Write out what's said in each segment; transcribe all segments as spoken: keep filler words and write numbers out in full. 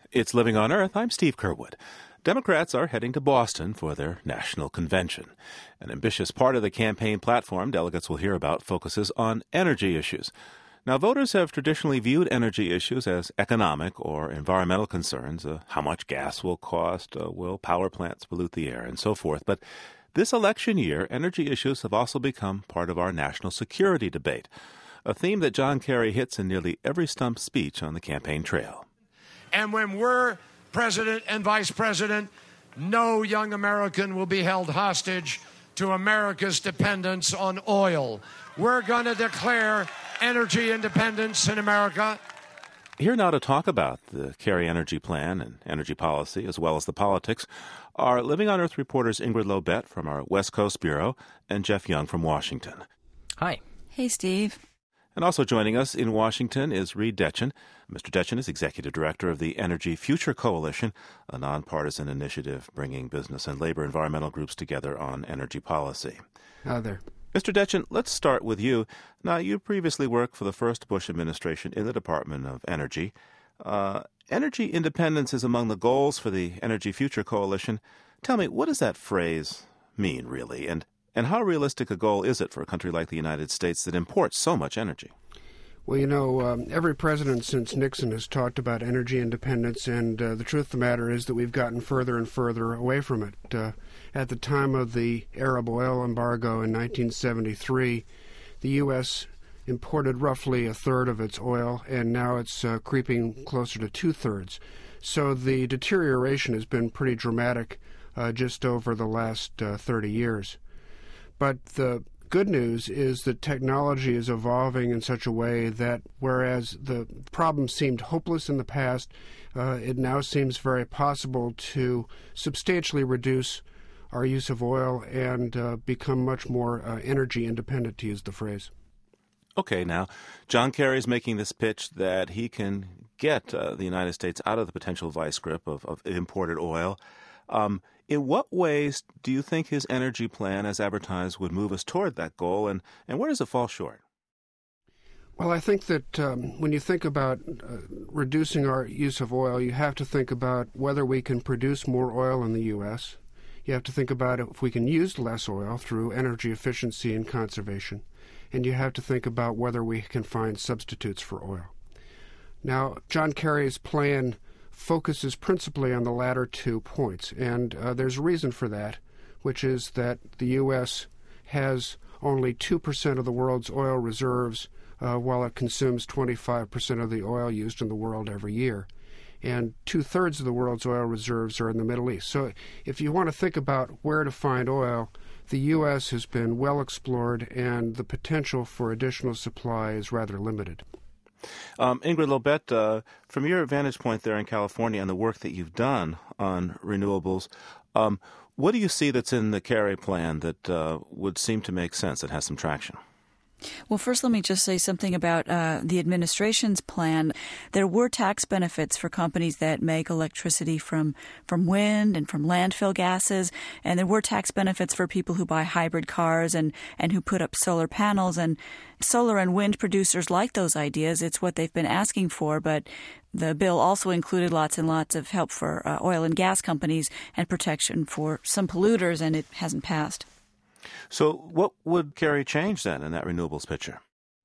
It's Living on Earth. I'm Steve Curwood. Democrats are heading to Boston for their national convention. An ambitious part of the campaign platform delegates will hear about focuses on energy issues. Now, voters have traditionally viewed energy issues as economic or environmental concerns. Uh, how much gas will cost? Uh, will power plants pollute the air? And so forth. But this election year, energy issues have also become part of our national security debate, a theme that John Kerry hits in nearly every stump speech on the campaign trail. And when we're president and vice president, no young American will be held hostage to America's dependence on oil. We're going to declare energy independence in America. Here now to talk about the Kerry Energy Plan and energy policy, as well as the politics, are Living on Earth reporters Ingrid Lobet from our West Coast Bureau and Jeff Young from Washington. Hi. Hey, Steve. And also joining us in Washington is Reed Detchen. Mister Detchen is Executive Director of the Energy Future Coalition, a nonpartisan initiative bringing business and labor environmental groups together on energy policy. Hi there. Mister Detchen, let's start with you. Now, you previously worked for the first Bush administration in the Department of Energy. Uh, energy independence is among the goals for the Energy Future Coalition. Tell me, what does that phrase mean, really? And And how realistic a goal is it for a country like the United States that imports so much energy? Well, you know, um, every president since Nixon has talked about energy independence, and uh, the truth of the matter is that we've gotten further and further away from it. Uh, at the time of the Arab oil embargo in nineteen seventy-three, the U S imported roughly a third of its oil, and now it's uh, creeping closer to two-thirds. So the deterioration has been pretty dramatic uh, just over the last uh, thirty years. But the good news is that technology is evolving in such a way that whereas the problem seemed hopeless in the past, uh, it now seems very possible to substantially reduce our use of oil and uh, become much more uh, energy independent, to use the phrase. Okay, now, John Kerry is making this pitch that he can get uh, the United States out of the potential vice grip of, of imported oil. Um, in what ways do you think his energy plan, as advertised, would move us toward that goal, and, and where does it fall short? Well, I think that um, when you think about uh, reducing our use of oil, you have to think about whether we can produce more oil in the U S. You have to think about if we can use less oil through energy efficiency and conservation. And you have to think about whether we can find substitutes for oil. Now, John Kerry's plan focuses principally on the latter two points, and uh, there's a reason for that, which is that the U S has only two percent of the world's oil reserves, uh, while it consumes twenty-five percent of the oil used in the world every year. And two-thirds of the world's oil reserves are in the Middle East. So if you want to think about where to find oil, the U S has been well explored, and the potential for additional supply is rather limited. Um, Ingrid Lobet, uh, from your vantage point there in California and the work that you've done on renewables, um, what do you see that's in the Kerry plan that uh, would seem to make sense, that has some traction? Well, first, let me just say something about uh, the administration's plan. There were tax benefits for companies that make electricity from, from wind and from landfill gases, and there were tax benefits for people who buy hybrid cars and, and who put up solar panels. And solar and wind producers like those ideas. It's what they've been asking for, but the bill also included lots and lots of help for uh, oil and gas companies and protection for some polluters, and it hasn't passed. So what would Kerry change then in that renewables picture?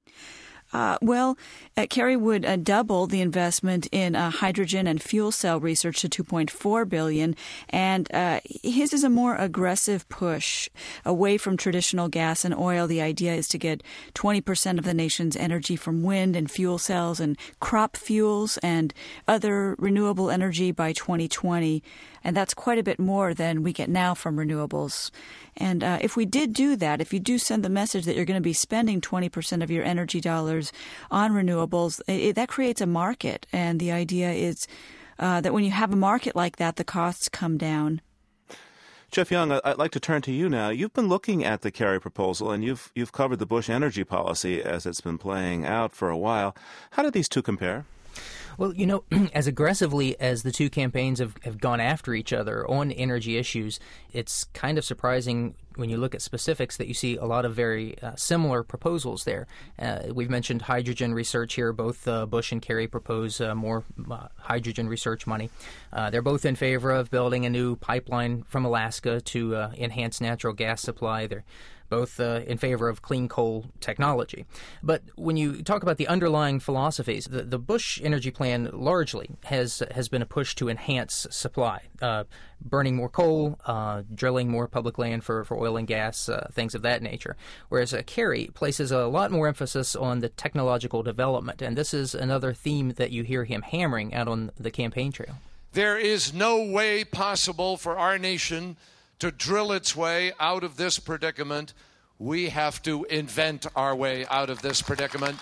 Uh, well, uh, Kerry would uh, double the investment in uh, hydrogen and fuel cell research to two point four billion dollars, and uh, his is a more aggressive push away from traditional gas and oil. The idea is to get twenty percent of the nation's energy from wind and fuel cells and crop fuels and other renewable energy by twenty twenty, and that's quite a bit more than we get now from renewables. And uh, if we did do that, if you do send the message that you're going to be spending twenty percent of your energy dollars on renewables, it, that creates a market. And the idea is uh, that when you have a market like that, the costs come down. Jeff Young, I'd like to turn to you now. You've been looking at the Kerry proposal, and you've you've covered the Bush energy policy as it's been playing out for a while. How do these two compare? Well, you know, as aggressively as the two campaigns have, have gone after each other on energy issues, it's kind of surprising when you look at specifics that you see a lot of very uh, similar proposals there. Uh, we've mentioned hydrogen research here. Both uh, Bush and Kerry propose uh, more uh, hydrogen research money. Uh, they're both in favor of building a new pipeline from Alaska to uh, enhance natural gas supply. They're both uh, in favor of clean coal technology. But when you talk about the underlying philosophies, the, the Bush energy plan largely has has been a push to enhance supply, uh, burning more coal, uh, drilling more public land for, for oil and gas, uh, things of that nature. Whereas uh, Kerry places a lot more emphasis on the technological development, and this is another theme that you hear him hammering out on the campaign trail. There is no way possible for our nation to drill its way out of this predicament. We have to invent our way out of this predicament.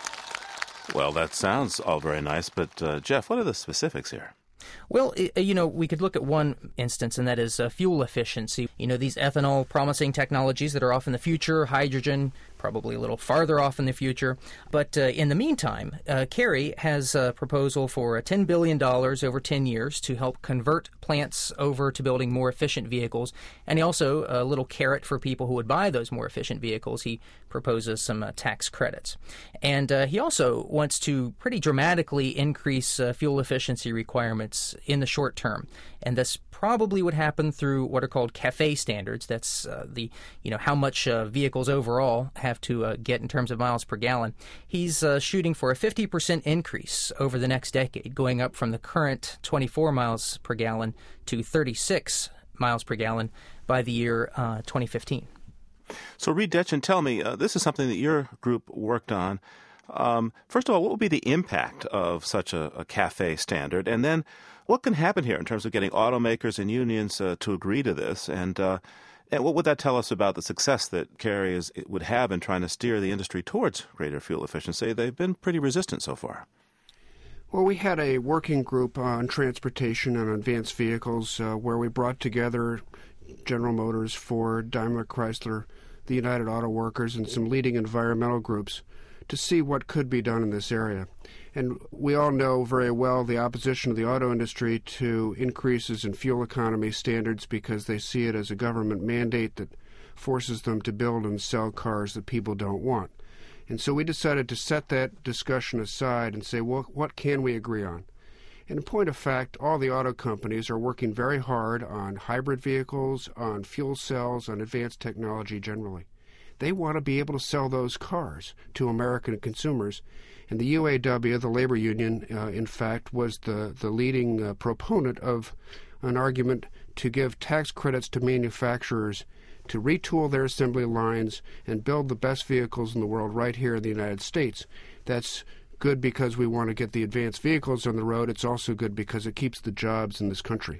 Well, that sounds all very nice, but uh, Jeff, what are the specifics here? Well, you know, we could look at one instance, and that is uh, fuel efficiency. You know, these ethanol promising technologies that are off in the future, hydrogen probably a little farther off in the future. But uh, in the meantime, uh, Kerry has a proposal for ten billion dollars over ten years to help convert plants over to building more efficient vehicles. And he also, a little carrot for people who would buy those more efficient vehicles, he proposes some uh, tax credits. And uh, he also wants to pretty dramatically increase uh, fuel efficiency requirements in the short term. And this probably would happen through what are called CAFE standards. That's uh, the, you know, how much uh, vehicles overall have to uh, get in terms of miles per gallon. He's uh, shooting for a fifty percent increase over the next decade, going up from the current twenty-four miles per gallon to thirty-six miles per gallon by the year uh, twenty fifteen. So, Reed Detchen, tell me, uh, this is something that your group worked on. Um, first of all, what would be the impact of such a, a CAFE standard? And then what can happen here in terms of getting automakers and unions uh, to agree to this? And uh, and what would that tell us about the success that Kerry is, would have in trying to steer the industry towards greater fuel efficiency? They've been pretty resistant so far. Well, we had a working group on transportation and advanced vehicles uh, where we brought together General Motors, Ford, Daimler Chrysler, the United Auto Workers, and some leading environmental groups to see what could be done in this area. And we all know very well the opposition of the auto industry to increases in fuel economy standards because they see it as a government mandate that forces them to build and sell cars that people don't want. And so we decided to set that discussion aside and say, well, what can we agree on? And in point of fact, all the auto companies are working very hard on hybrid vehicles, on fuel cells, on advanced technology generally. They want to be able to sell those cars to American consumers. And the U A W, the labor union, uh, in fact, was the, the leading uh, proponent of an argument to give tax credits to manufacturers to retool their assembly lines and build the best vehicles in the world right here in the United States. That's good because we want to get the advanced vehicles on the road. It's also good because it keeps the jobs in this country.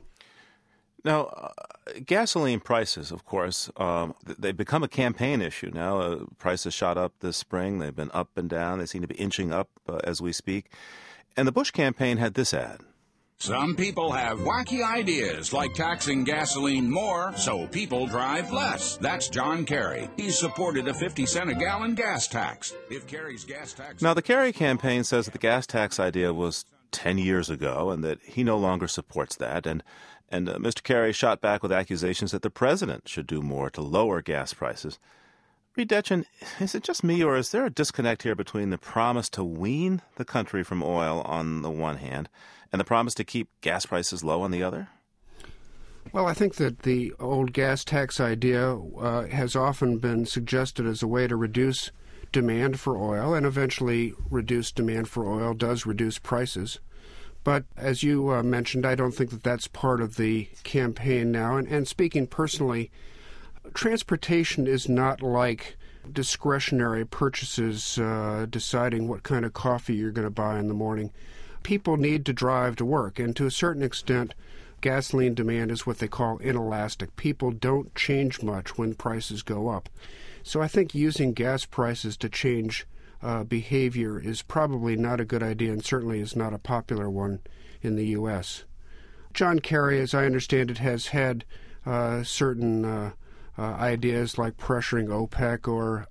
Now, uh, gasoline prices, of course, um, they've become a campaign issue now. Uh, prices shot up this spring. They've been up and down. They seem to be inching up uh, as we speak. And the Bush campaign had this ad. Some people have wacky ideas like taxing gasoline more so people drive less. That's John Kerry. He's supported a fifty cent a gallon gas tax. If Kerry's gas tax... Now, the Kerry campaign says that the gas tax idea was ten years ago and that he no longer supports that. And And uh, Mister Kerry shot back with accusations that the president should do more to lower gas prices. Reed Detchen, is it just me, or is there a disconnect here between the promise to wean the country from oil on the one hand and the promise to keep gas prices low on the other? Well, I think that the old gas tax idea uh, has often been suggested as a way to reduce demand for oil, and eventually reduce demand for oil does reduce prices. But as you uh, mentioned, I don't think that that's part of the campaign now. And, and speaking personally, transportation is not like discretionary purchases, uh, deciding what kind of coffee you're going to buy in the morning. People need to drive to work, and to a certain extent, gasoline demand is what they call inelastic. People don't change much when prices go up. So I think using gas prices to change Uh, behavior is probably not a good idea, and certainly is not a popular one in the U S. John Kerry, as I understand it, has had uh, certain uh, uh, ideas like pressuring OPEC or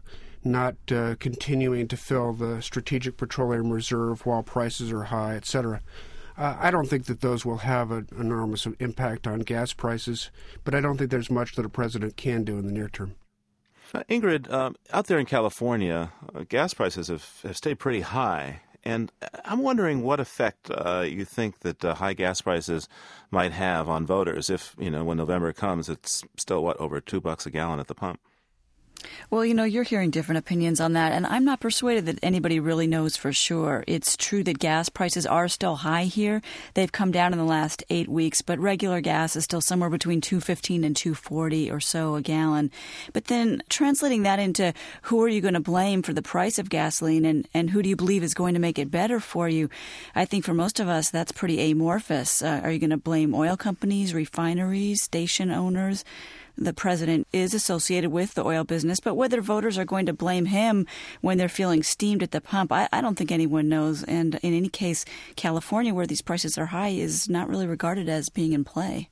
not uh, continuing to fill the strategic petroleum reserve while prices are high, et cetera. Uh, I don't think that those will have an enormous impact on gas prices, but I don't think there's much that a president can do in the near term. Uh, Ingrid, um, out there in California, uh, gas prices have, have stayed pretty high. And I'm wondering what effect uh, you think that uh, high gas prices might have on voters if, you know, when November comes, it's still, what, over two bucks a gallon at the pump? Well, you know, you're hearing different opinions on that, and I'm not persuaded that anybody really knows for sure. It's true that gas prices are still high here. They've come down in the last eight weeks, but regular gas is still somewhere between two fifteen and two forty or so a gallon. But then translating that into who are you going to blame for the price of gasoline and, and who do you believe is going to make it better for you, I think for most of us that's pretty amorphous. Uh, are you going to blame oil companies, refineries, station owners? The president is associated with the oil business, but whether voters are going to blame him when they're feeling steamed at the pump, I, I don't think anyone knows. And in any case, California, where these prices are high, is not really regarded as being in play.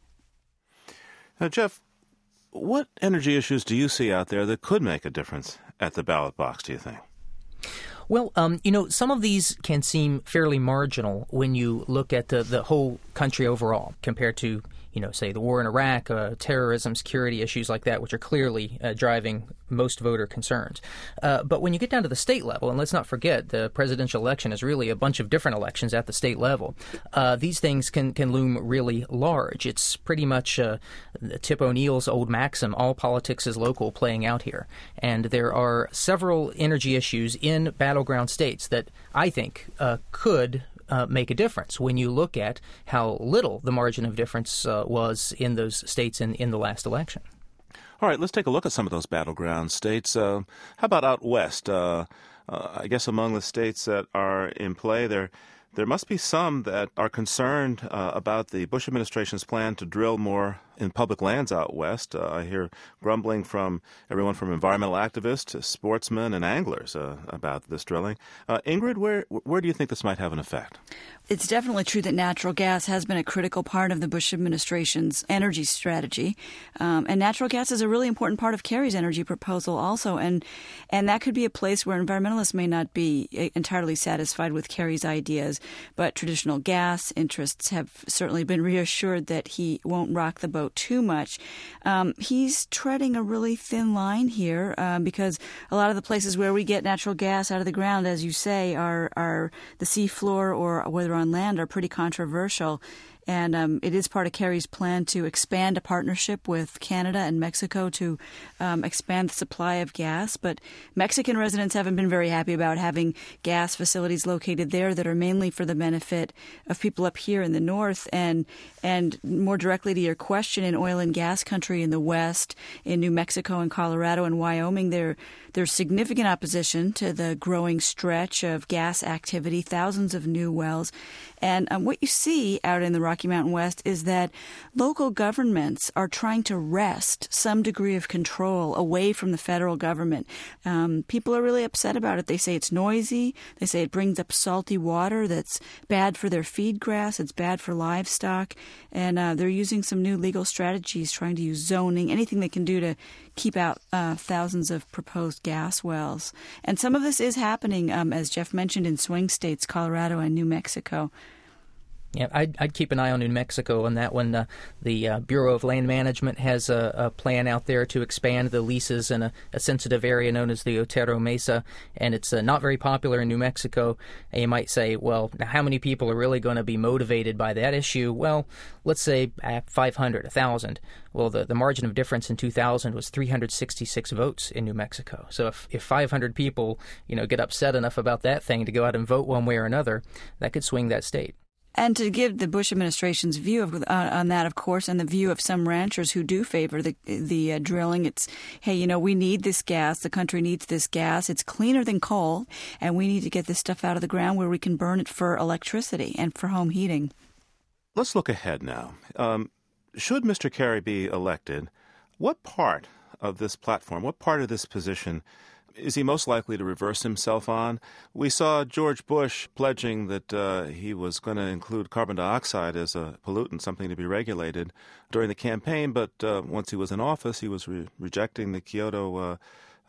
Now, Jeff, what energy issues do you see out there that could make a difference at the ballot box, do you think? Well, um, you know, some of these can seem fairly marginal when you look at the, the whole country overall compared to, you know, say the war in Iraq, uh, terrorism, security issues like that, which are clearly uh, driving most voter concerns. Uh, but when you get down to the state level, and let's not forget the presidential election is really a bunch of different elections at the state level, uh, these things can, can loom really large. It's pretty much uh, Tip O'Neill's old maxim, all politics is local, playing out here. And there are several energy issues in battleground states that I think uh, could Uh, make a difference when you look at how little the margin of difference uh, was in those states in, in the last election. All right, let's take a look at some of those battleground states. Uh, how about out west? Uh, uh, I guess among the states that are in play, there there must be some that are concerned uh, about the Bush administration's plan to drill more in public lands out west. Uh, I hear grumbling from everyone from environmental activists to sportsmen and anglers uh, about this drilling. Uh, Ingrid, where where do you think this might have an effect? It's definitely true that natural gas has been a critical part of the Bush administration's energy strategy. Um, and natural gas is a really important part of Kerry's energy proposal also. And and that could be a place where environmentalists may not be entirely satisfied with Kerry's ideas. But traditional gas interests have certainly been reassured that he won't rock the boat too much. Um, he's treading a really thin line here um, because a lot of the places where we get natural gas out of the ground, as you say, are, are the seafloor or whether on land are pretty controversial. And um, it is part of Kerry's plan to expand a partnership with Canada and Mexico to um, expand the supply of gas. But Mexican residents haven't been very happy about having gas facilities located there that are mainly for the benefit of people up here in the north. And and more directly to your question, in oil and gas country in the west, in New Mexico and Colorado and Wyoming, there there's significant opposition to the growing stretch of gas activity, thousands of new wells. And um, what you see out in the Rocky Mountain West is that local governments are trying to wrest some degree of control away from the federal government. Um, people are really upset about it. They say it's noisy. They say it brings up salty water that's bad for their feed grass. It's bad for livestock. And uh, they're using some new legal strategies, trying to use zoning, anything they can do to keep out uh, thousands of proposed gas wells. And some of this is happening, um, as Jeff mentioned, in swing states, Colorado and New Mexico. Yeah, I'd, I'd keep an eye on New Mexico on that one. Uh, the uh, Bureau of Land Management has a, a plan out there to expand the leases in a, a sensitive area known as the Otero Mesa, and it's uh, not very popular in New Mexico. And you might say, well, now how many people are really going to be motivated by that issue? Well, let's say five hundred, one thousand. Well, the, the margin of difference in two thousand was three hundred sixty-six votes in New Mexico. So if, if five hundred people, you know, get upset enough about that thing to go out and vote one way or another, that could swing that state. And to give the Bush administration's view of, uh, on that, of course, and the view of some ranchers who do favor the the uh, drilling, it's, hey, you know, we need this gas. The country needs this gas. It's cleaner than coal, and we need to get this stuff out of the ground where we can burn it for electricity and for home heating. Let's look ahead now. Um, should Mister Kerry be elected, what part of this platform, what part of this position is he most likely to reverse himself on? We saw George Bush pledging that uh, he was going to include carbon dioxide as a pollutant, something to be regulated during the campaign, but uh, once he was in office, he was re- rejecting the Kyoto uh,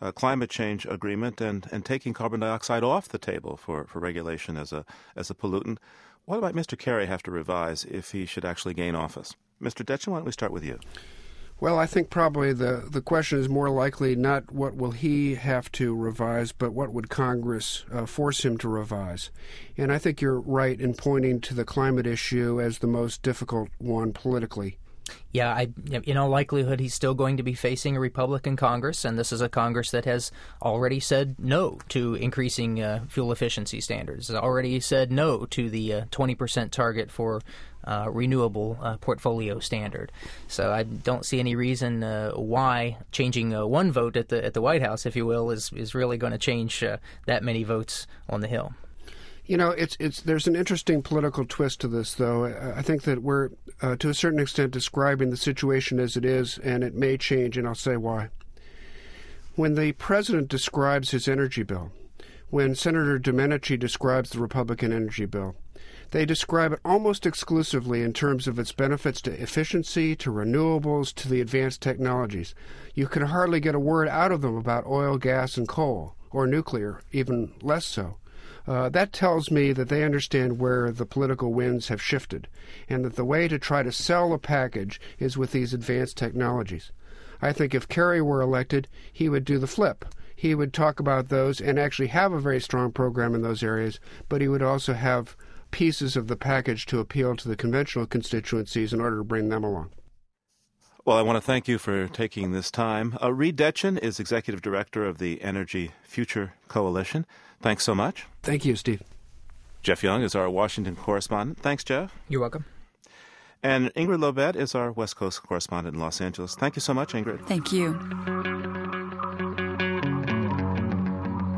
uh, climate change agreement and, and taking carbon dioxide off the table for, for regulation as a as a pollutant. What might Mister Kerry have to revise if he should actually gain office? Mister Detjen, why don't we start with you? Well, I think probably the, the question is more likely not what will he have to revise, but what would Congress uh, force him to revise. And I think you're right in pointing to the climate issue as the most difficult one politically. Yeah, I, in all likelihood, he's still going to be facing a Republican Congress, and this is a Congress that has already said no to increasing uh, fuel efficiency standards, has already said no to the uh, twenty percent target for uh, renewable uh, portfolio standard. So I don't see any reason uh, why changing uh, one vote at the at the White House, if you will, is, is really going to change uh, that many votes on the Hill. You know, it's it's there's an interesting political twist to this, though. I think that we're, uh, to a certain extent, describing the situation as it is, and it may change, and I'll say why. When the president describes his energy bill, when Senator Domenici describes the Republican energy bill, they describe it almost exclusively in terms of its benefits to efficiency, to renewables, to the advanced technologies. You can hardly get a word out of them about oil, gas, and coal, or nuclear, even less so. Uh, that tells me that they understand where the political winds have shifted, and that the way to try to sell a package is with these advanced technologies. I think if Kerry were elected, he would do the flip. He would talk about those and actually have a very strong program in those areas, but he would also have pieces of the package to appeal to the conventional constituencies in order to bring them along. Well, I want to thank you for taking this time. Uh, Reed Detjen is Executive Director of the Energy Future Coalition. Thanks so much. Thank you, Steve. Jeff Young is our Washington correspondent. Thanks, Jeff. You're welcome. And Ingrid Lobet is our West Coast correspondent in Los Angeles. Thank you so much, Ingrid. Thank you.